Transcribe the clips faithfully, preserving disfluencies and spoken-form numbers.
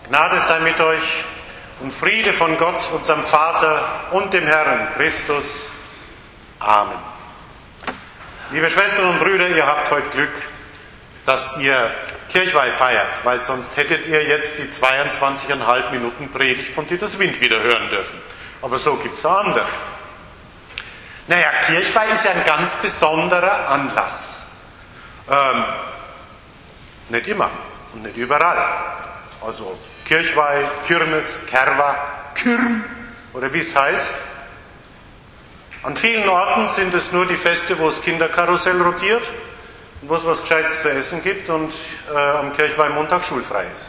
Gnade sei mit euch und Friede von Gott, unserem Vater und dem Herrn Christus. Amen. Liebe Schwestern und Brüder, ihr habt heute Glück, dass ihr Kirchweih feiert, weil sonst hättet ihr jetzt die zweiundzwanzigeinhalb Minuten Predigt von Titus Wind wieder hören dürfen. Aber so gibt es auch andere. Naja, Kirchweih ist ja ein ganz besonderer Anlass. Ähm, nicht immer und nicht überall. Also Kirchweih, Kirmes, Kerwa, Kürm oder wie es heißt. An vielen Orten sind es nur die Feste, wo das Kinderkarussell rotiert, wo es was Gescheites zu essen gibt und äh, am Kirchweihmontag schulfrei ist.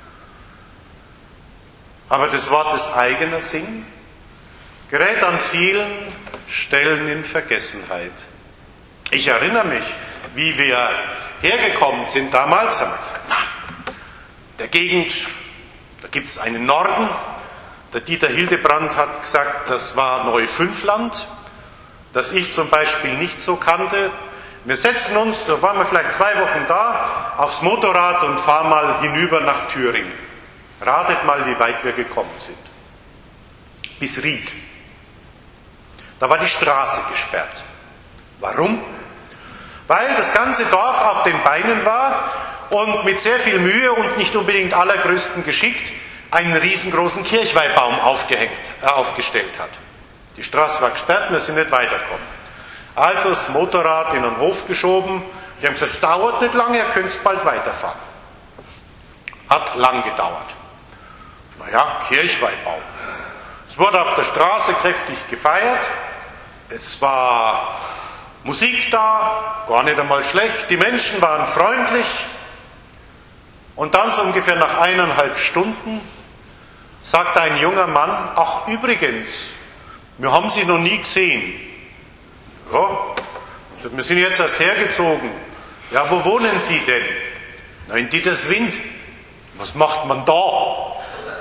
Aber das Wort des eigenen Singen gerät an vielen Stellen in Vergessenheit. Ich erinnere mich, wie wir hergekommen sind damals, haben wir gesagt, na, der Gegend, da gibt es einen Norden. Der Dieter Hildebrand hat gesagt, das war Neufünfland, das ich zum Beispiel nicht so kannte. Wir setzen uns, da waren wir vielleicht zwei Wochen da, aufs Motorrad und fahren mal hinüber nach Thüringen. Ratet mal, wie weit wir gekommen sind. Bis Ried. Da war die Straße gesperrt. Warum? Weil das ganze Dorf auf den Beinen war und mit sehr viel Mühe und nicht unbedingt allergrößten Geschick einen riesengroßen Kirchweihbaum aufgehängt, äh, aufgestellt hat. Die Straße war gesperrt, wir sind nicht weitergekommen. Also das Motorrad in den Hof geschoben. Die haben gesagt, es dauert nicht lange, ihr könnt bald weiterfahren. Hat lang gedauert. Naja, Kirchweihbaum. Es wurde auf der Straße kräftig gefeiert. Es war Musik da, gar nicht einmal schlecht. Die Menschen waren freundlich. Und dann so ungefähr nach eineinhalb Stunden sagt ein junger Mann, ach übrigens, wir haben Sie noch nie gesehen. Ja, wir sind jetzt erst hergezogen. Ja, wo wohnen Sie denn? Na, in Ditterswind. Was macht man da?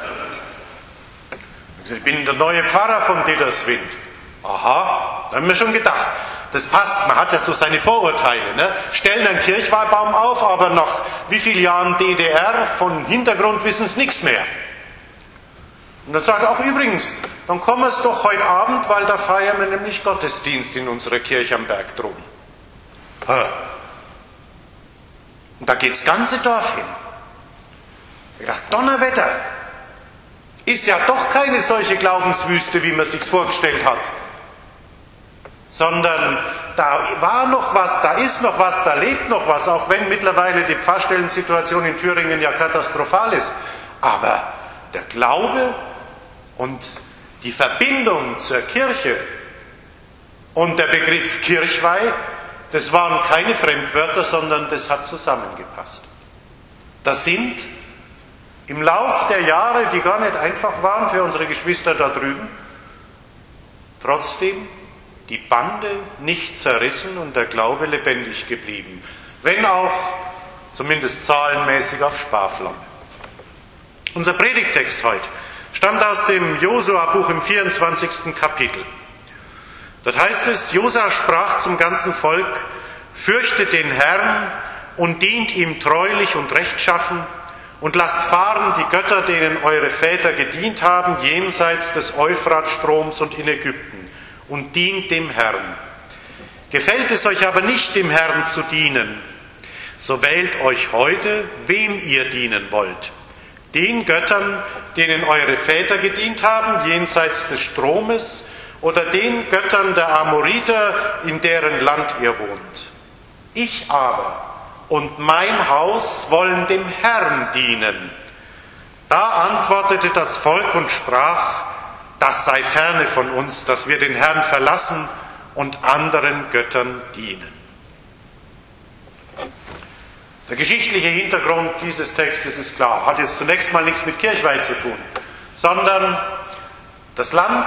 Ich bin der neue Pfarrer von Ditterswind. Aha, da haben wir schon gedacht. Das passt, man hat ja so seine Vorurteile. Ne? Stellen einen Kirchweihbaum auf, aber nach wie vielen Jahren D D R von Hintergrund wissen sie nichts mehr. Und dann sagt er auch übrigens, dann kommen wir es doch heute Abend, weil da feiern wir nämlich Gottesdienst in unserer Kirche am Berg droben. Und da geht das ganze Dorf hin. Ich dachte, Donnerwetter, ist ja doch keine solche Glaubenswüste, wie man sich's vorgestellt hat. Sondern da war noch was, da ist noch was, da lebt noch was, auch wenn mittlerweile die Pfarrstellensituation in Thüringen ja katastrophal ist. Aber der Glaube und die Verbindung zur Kirche und der Begriff Kirchweih, das waren keine Fremdwörter, sondern das hat zusammengepasst. Das sind im Lauf der Jahre, die gar nicht einfach waren für unsere Geschwister da drüben, trotzdem die Bande nicht zerrissen und der Glaube lebendig geblieben. Wenn auch zumindest zahlenmäßig auf Sparflamme. Unser Predigttext heute stammt aus dem Josua-Buch im vierundzwanzigsten Kapitel. Dort heißt es, Josua sprach zum ganzen Volk, fürchtet den Herrn und dient ihm treulich und rechtschaffen und lasst fahren die Götter, denen eure Väter gedient haben, jenseits des Euphratstroms und in Ägypten. Und dient dem Herrn. Gefällt es euch aber nicht, dem Herrn zu dienen, so wählt euch heute, wem ihr dienen wollt. Den Göttern, denen eure Väter gedient haben, jenseits des Stromes, oder den Göttern der Amoriter, in deren Land ihr wohnt. Ich aber und mein Haus wollen dem Herrn dienen. Da antwortete das Volk und sprach, das sei ferne von uns, dass wir den Herrn verlassen und anderen Göttern dienen. Der geschichtliche Hintergrund dieses Textes ist klar, hat jetzt zunächst mal nichts mit Kirchweih zu tun, sondern das Land,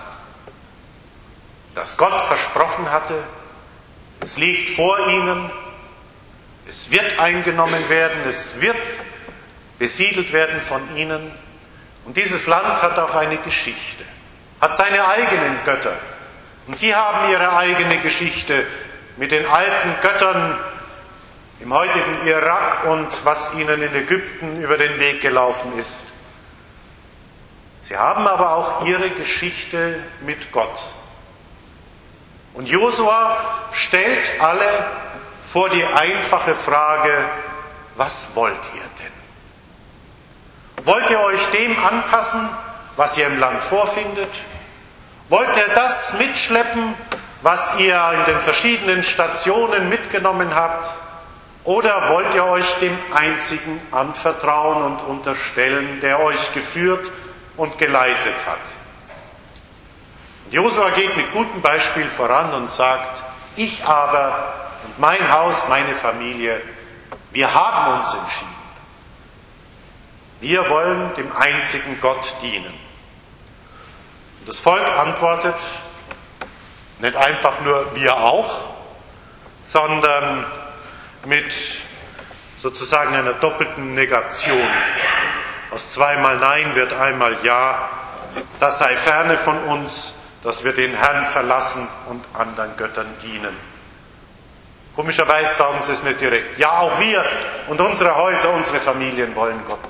das Gott versprochen hatte, es liegt vor ihnen, es wird eingenommen werden, es wird besiedelt werden von ihnen. Und dieses Land hat auch eine Geschichte, hat seine eigenen Götter. Und sie haben ihre eigene Geschichte mit den alten Göttern im heutigen Irak und was ihnen in Ägypten über den Weg gelaufen ist. Sie haben aber auch ihre Geschichte mit Gott. Und Josua stellt alle vor die einfache Frage, was wollt ihr denn? Wollt ihr euch dem anpassen, was ihr im Land vorfindet? Wollt ihr das mitschleppen, was ihr in den verschiedenen Stationen mitgenommen habt? Oder wollt ihr euch dem Einzigen anvertrauen und unterstellen, der euch geführt und geleitet hat? Josua geht mit gutem Beispiel voran und sagt, ich aber und mein Haus, meine Familie, wir haben uns entschieden. Wir wollen dem einzigen Gott dienen. Und das Volk antwortet nicht einfach nur wir auch, sondern mit sozusagen einer doppelten Negation. Aus zweimal Nein wird einmal Ja. Das sei ferne von uns, dass wir den Herrn verlassen und anderen Göttern dienen. Komischerweise sagen sie es nicht direkt. Ja, auch wir und unsere Häuser, unsere Familien wollen Gott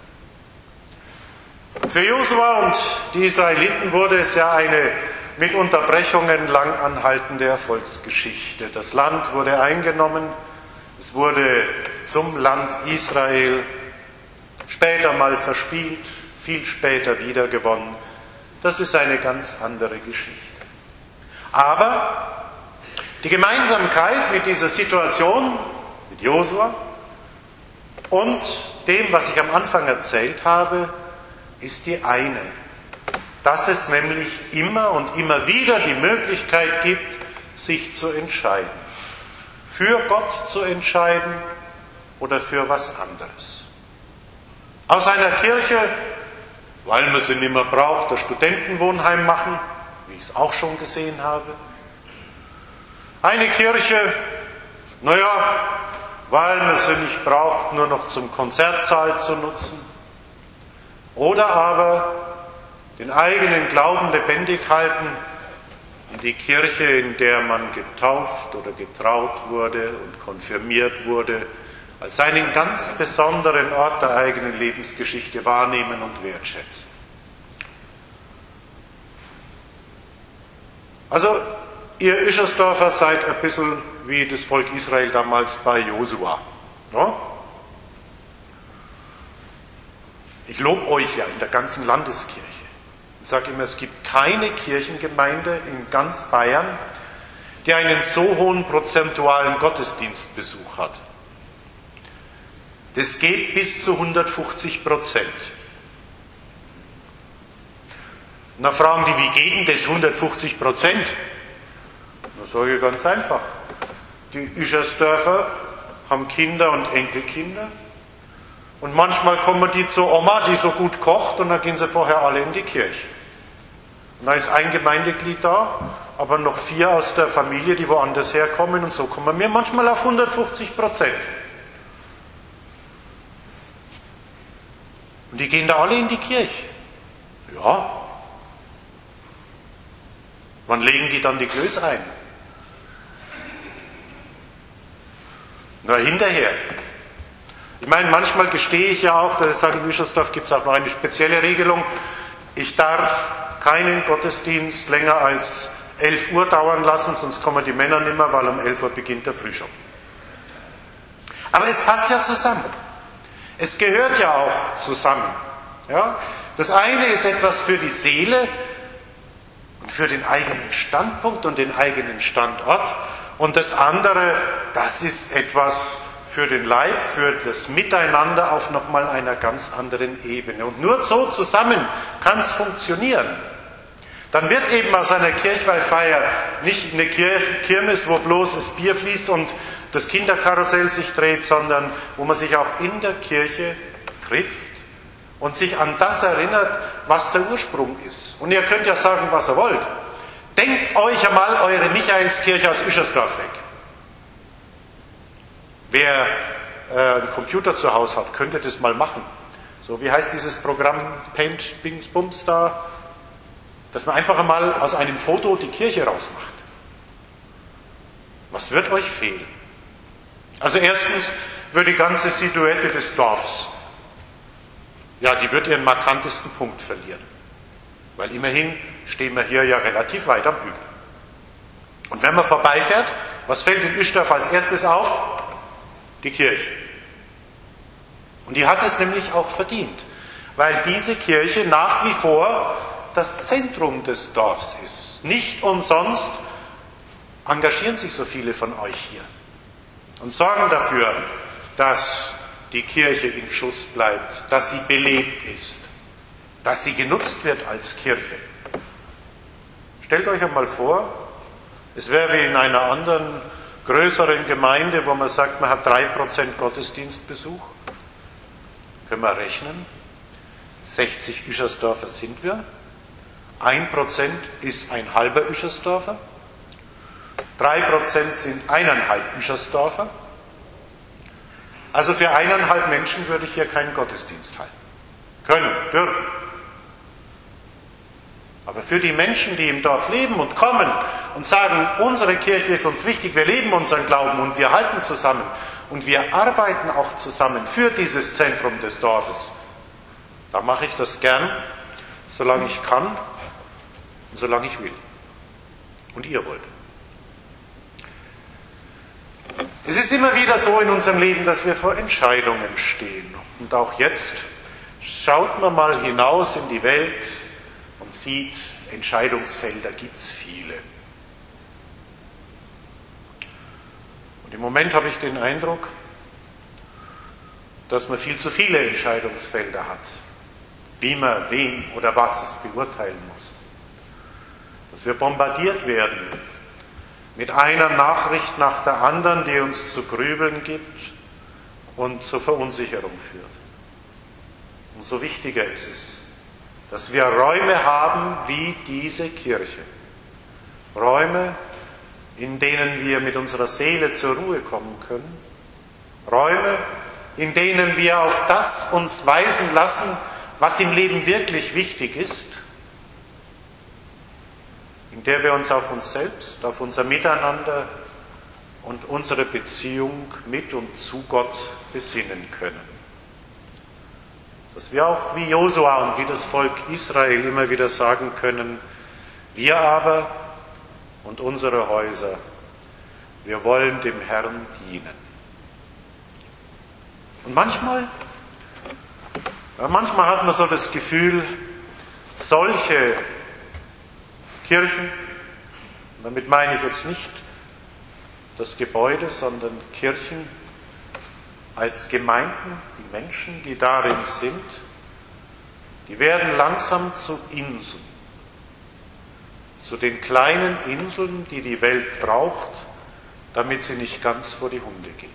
dienen. Für Josua und die Israeliten wurde es ja eine mit Unterbrechungen lang anhaltende Erfolgsgeschichte. Das Land wurde eingenommen, es wurde zum Land Israel, später mal verspielt, viel später wieder gewonnen. Das ist eine ganz andere Geschichte. Aber die Gemeinsamkeit mit dieser Situation, mit Josua und dem, was ich am Anfang erzählt habe, ist die eine, dass es nämlich immer und immer wieder die Möglichkeit gibt, sich zu entscheiden. Für Gott zu entscheiden oder für was anderes. Aus einer Kirche, weil man sie nicht mehr braucht, das Studentenwohnheim machen, wie ich es auch schon gesehen habe. Eine Kirche, naja, weil man sie nicht braucht, nur noch zum Konzertsaal zu nutzen. Oder aber den eigenen Glauben lebendig halten in die Kirche, in der man getauft oder getraut wurde und konfirmiert wurde, als einen ganz besonderen Ort der eigenen Lebensgeschichte wahrnehmen und wertschätzen. Also, ihr Ischersdorfer seid ein bisschen wie das Volk Israel damals bei Josua. Ja? Ich lobe euch ja in der ganzen Landeskirche. Ich sage immer, es gibt keine Kirchengemeinde in ganz Bayern, die einen so hohen prozentualen Gottesdienstbesuch hat. Das geht bis zu hundertfünfzig Prozent. Und dann fragen die, wie geht denn das hundertfünfzig Prozent? Da sage ich ganz einfach. Die Ischersdörfer haben Kinder und Enkelkinder. Und manchmal kommen die zur Oma, die so gut kocht, und dann gehen sie vorher alle in die Kirche. Und da ist ein Gemeindeglied da, aber noch vier aus der Familie, die woanders herkommen, und so kommen wir manchmal auf hundertfünfzig Prozent. Und die gehen da alle in die Kirche. Ja. Wann legen die dann die Klöße ein? Na, hinterher. Ich meine, manchmal gestehe ich ja auch, dass ich sage, in Ischersdorf gibt es auch noch eine spezielle Regelung. Ich darf keinen Gottesdienst länger als elf Uhr dauern lassen, sonst kommen die Männer nicht mehr, weil um elf Uhr beginnt der Frühschoppen. Aber es passt ja zusammen. Es gehört ja auch zusammen. Ja? Das eine ist etwas für die Seele und für den eigenen Standpunkt und den eigenen Standort. Und das andere, das ist etwas für den Leib, für das Miteinander auf nochmal einer ganz anderen Ebene. Und nur so zusammen kann es funktionieren. Dann wird eben aus einer Kirchweihfeier nicht eine Kirmes, wo bloß das Bier fließt und das Kinderkarussell sich dreht, sondern wo man sich auch in der Kirche trifft und sich an das erinnert, was der Ursprung ist. Und ihr könnt ja sagen, was ihr wollt. Denkt euch einmal eure Michaelskirche aus Ischersdorf weg. Wer äh, einen Computer zu Hause hat, könnte das mal machen. So, wie heißt dieses Programm Paint, Bings, Bums da? Dass man einfach einmal aus einem Foto die Kirche rausmacht. Was wird euch fehlen? Also erstens wird die ganze Silhouette des Dorfs, ja, die wird ihren markantesten Punkt verlieren. Weil immerhin stehen wir hier ja relativ weit am Hügel. Und wenn man vorbeifährt, was fällt in Uschdorf als erstes auf? Die Kirche. Und die hat es nämlich auch verdient, weil diese Kirche nach wie vor das Zentrum des Dorfs ist. Nicht umsonst engagieren sich so viele von euch hier und sorgen dafür, dass die Kirche in Schuss bleibt, dass sie belebt ist, dass sie genutzt wird als Kirche. Stellt euch einmal vor, es wäre wie in einer anderen größeren Gemeinde, wo man sagt, man hat drei Prozent Gottesdienstbesuch. Können wir rechnen? sechzig Uschersdorfer sind wir. ein Prozent ist ein halber Uschersdorfer. drei Prozent sind eineinhalb Uschersdorfer. Also für eineinhalb Menschen würde ich hier keinen Gottesdienst halten. Können, dürfen. Aber für die Menschen, die im Dorf leben und kommen und sagen, unsere Kirche ist uns wichtig, wir leben unseren Glauben und wir halten zusammen und wir arbeiten auch zusammen für dieses Zentrum des Dorfes, da mache ich das gern, solange ich kann und solange ich will. Und ihr wollt. Es ist immer wieder so in unserem Leben, dass wir vor Entscheidungen stehen. Und auch jetzt schaut man mal hinaus in die Welt und sieht, Entscheidungsfelder gibt es viele. Und im Moment habe ich den Eindruck, dass man viel zu viele Entscheidungsfelder hat, wie man wen oder was beurteilen muss. Dass wir bombardiert werden mit einer Nachricht nach der anderen, die uns zu grübeln gibt und zur Verunsicherung führt. Umso wichtiger ist es, dass wir Räume haben wie diese Kirche. Räume, in denen wir mit unserer Seele zur Ruhe kommen können. Räume, in denen wir auf das uns weisen lassen, was im Leben wirklich wichtig ist. In der wir uns auf uns selbst, auf unser Miteinander und unsere Beziehung mit und zu Gott besinnen können. Dass wir auch wie Josua und wie das Volk Israel immer wieder sagen können, wir aber und unsere Häuser, wir wollen dem Herrn dienen. Und manchmal, ja, manchmal hat man so das Gefühl, solche Kirchen, damit meine ich jetzt nicht das Gebäude, sondern Kirchen als Gemeinden, die Menschen, die darin sind, die werden langsam zu Inseln, zu den kleinen Inseln, die die Welt braucht, damit sie nicht ganz vor die Hunde geht.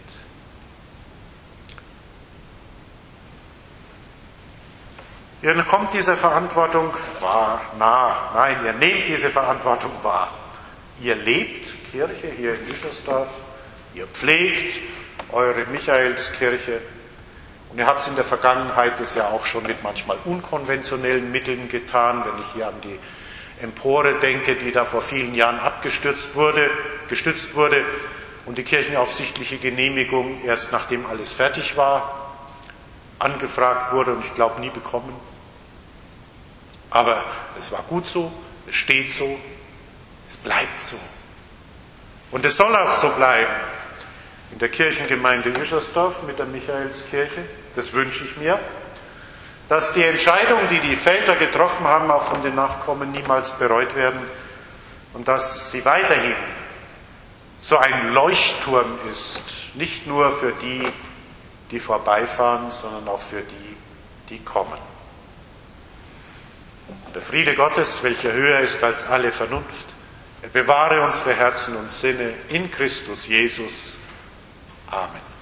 Ihr kommt diese Verantwortung wahr, nah, nein, ihr nehmt diese Verantwortung wahr. Ihr lebt Kirche hier in Uschersdorf, ihr pflegt eure Michaelskirche und ihr habt es in der Vergangenheit das ja auch schon mit manchmal unkonventionellen Mitteln getan, wenn ich hier an die Empore denke, die da vor vielen Jahren abgestürzt wurde, gestützt wurde und die kirchenaufsichtliche Genehmigung erst nachdem alles fertig war, angefragt wurde und ich glaube nie bekommen. Aber es war gut so, es steht so, es bleibt so. Und es soll auch so bleiben. In der Kirchengemeinde Uschersdorf mit der Michaelskirche, das wünsche ich mir, dass die Entscheidungen, die die Väter getroffen haben, auch von den Nachkommen niemals bereut werden und dass sie weiterhin so ein Leuchtturm ist, nicht nur für die, die vorbeifahren, sondern auch für die, die kommen. Der Friede Gottes, welcher höher ist als alle Vernunft, er bewahre unsere Herzen und Sinne in Christus Jesus. Amen.